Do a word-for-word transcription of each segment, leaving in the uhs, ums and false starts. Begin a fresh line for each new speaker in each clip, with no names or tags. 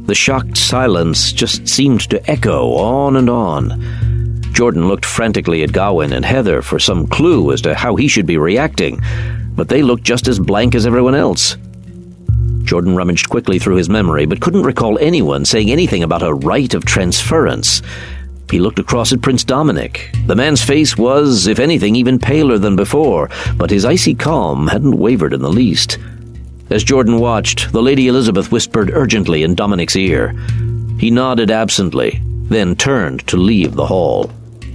The shocked silence just seemed to echo on and on. Jordan looked frantically at Gawain and Heather for some clue as to how he should be reacting, but they looked just as blank as everyone else. Jordan rummaged quickly through his memory, but couldn't recall anyone saying anything about a rite of transference. He looked across at Prince Dominic. The man's face was, if anything, even paler than before, but his icy calm hadn't wavered in the least. As Jordan watched, the Lady Elizabeth whispered urgently in Dominic's ear. He nodded absently, then turned to leave the hall.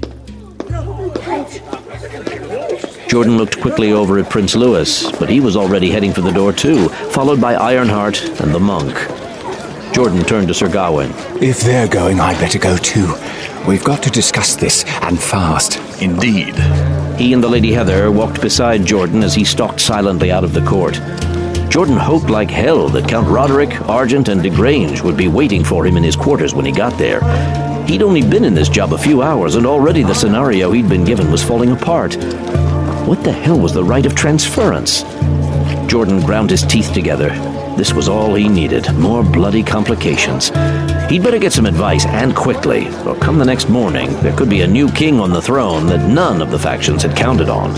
Jordan looked quickly over at Prince Louis, but he was already heading for the door too, followed by Ironheart and the monk. Jordan turned to Sir Gawain.
If they're going, I'd better go too. We've got to discuss this, and fast.
Indeed.
He and the Lady Heather walked beside Jordan as he stalked silently out of the court. Jordan hoped like hell that Count Roderick, Argent, and DeGrange would be waiting for him in his quarters when he got there. He'd only been in this job a few hours, and already the scenario he'd been given was falling apart. What the hell was the rite of transference? Jordan ground his teeth together. This was all he needed, more bloody complications. He'd better get some advice, and quickly, or come the next morning, there could be a new king on the throne that none of the factions had counted on.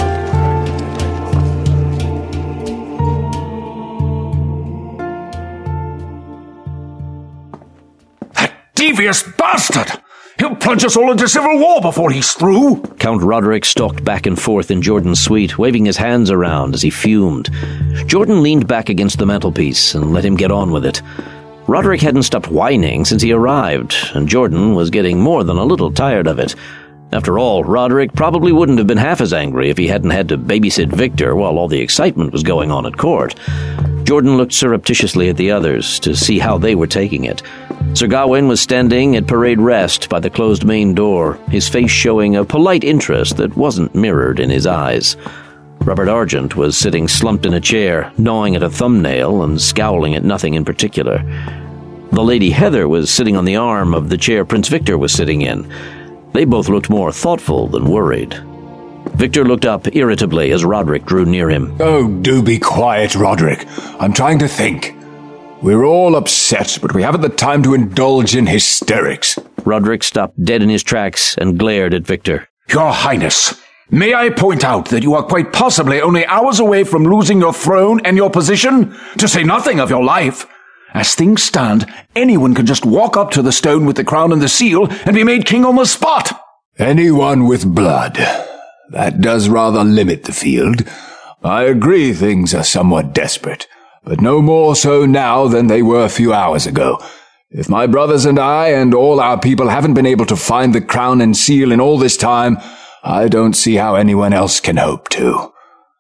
Devious bastard! He'll plunge us all into civil war before he's through!
Count Roderick stalked back and forth in Jordan's suite, waving his hands around as he fumed. Jordan leaned back against the mantelpiece and let him get on with it. Roderick hadn't stopped whining since he arrived, and Jordan was getting more than a little tired of it. After all, Roderick probably wouldn't have been half as angry if he hadn't had to babysit Victor while all the excitement was going on at court. Jordan looked surreptitiously at the others to see how they were taking it. Sir Gawain was standing at parade rest by the closed main door, his face showing a polite interest that wasn't mirrored in his eyes. Robert Argent was sitting slumped in a chair, gnawing at a thumbnail and scowling at nothing in particular. The Lady Heather was sitting on the arm of the chair Prince Victor was sitting in. They both looked more thoughtful than worried. Victor looked up irritably as Roderick drew near him.
Oh, do be quiet, Roderick. I'm trying to think. We're all upset, but we haven't the time to indulge in hysterics.
Roderick stopped dead in his tracks and glared at Victor.
Your Highness, may I point out that you are quite possibly only hours away from losing your throne and your position, to say nothing of your life. As things stand, anyone can just walk up to the stone with the crown and the seal and be made king on the spot.
Anyone with blood. That does rather limit the field. I agree things are somewhat desperate, but no more so now than they were a few hours ago. If my brothers and I and all our people haven't been able to find the crown and seal in all this time, I don't see how anyone else can hope to.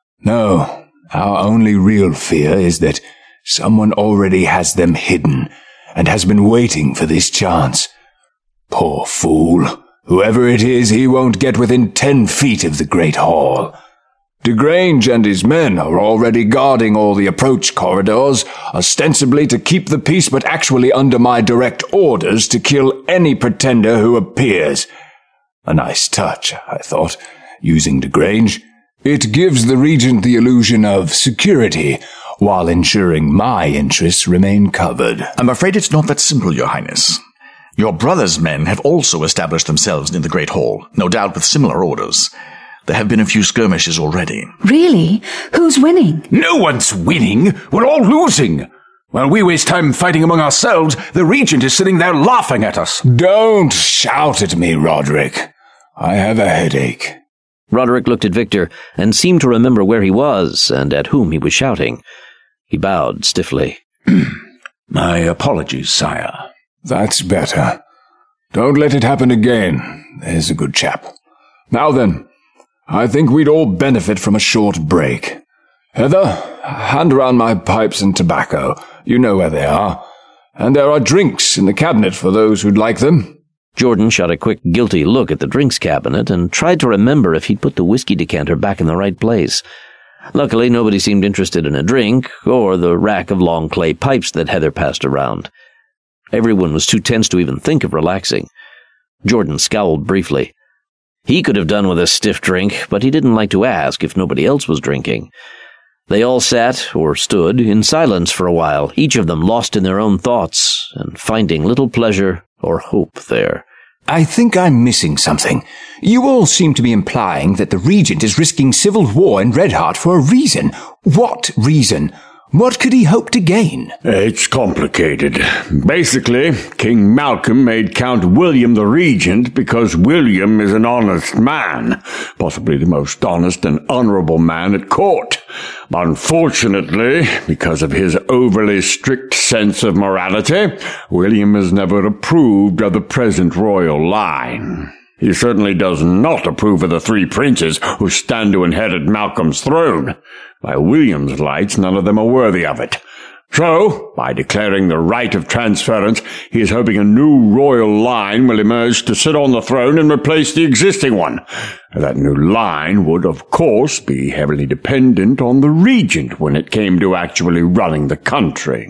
No, our only real fear is that someone already has them hidden and has been waiting for this chance. Poor fool. Whoever it is, he won't get within ten feet of the Great Hall. DeGrange and his men are already guarding all the approach corridors, ostensibly to keep the peace, but actually under my direct orders to kill any pretender who appears. A nice touch, I thought, using DeGrange. It gives the Regent the illusion of security, while ensuring my interests remain covered.
I'm afraid it's not that simple, Your Highness. Your brother's men have also established themselves in the Great Hall, no doubt with similar orders. There have been a few skirmishes already.
Really? Who's winning?
No one's winning. We're all losing. While we waste time fighting among ourselves, the Regent is sitting there laughing at us.
Don't shout at me, Roderick. I have a headache.
Roderick looked at Victor and seemed to remember where he was and at whom he was shouting. He bowed stiffly.
My apologies, sire.
That's better. Don't let it happen again. There's a good chap. Now then, I think we'd all benefit from a short break. Heather, hand around my pipes and tobacco. You know where they are. And there are drinks in the cabinet for those who'd like them.
Jordan shot a quick, guilty look at the drinks cabinet and tried to remember if he'd put the whiskey decanter back in the right place. Luckily, nobody seemed interested in a drink or the rack of long clay pipes that Heather passed around. Everyone was too tense to even think of relaxing. Jordan scowled briefly. He could have done with a stiff drink, but he didn't like to ask if nobody else was drinking. They all sat, or stood, in silence for a while, each of them lost in their own thoughts, and finding little pleasure or hope there.
I think I'm missing something. You all seem to be implying that the Regent is risking civil war in Redheart for a reason. What reason? What could he hope to gain?
It's complicated. Basically, King Malcolm made Count William the Regent because William is an honest man, possibly the most honest and honorable man at court. Unfortunately, because of his overly strict sense of morality, William has never approved of the present royal line. He certainly does not approve of the three princes who stand to inherit Malcolm's throne. By William's lights, none of them are worthy of it. So, by declaring the right of transference, he is hoping a new royal line will emerge to sit on the throne and replace the existing one. That new line would, of course, be heavily dependent on the Regent when it came to actually running the country.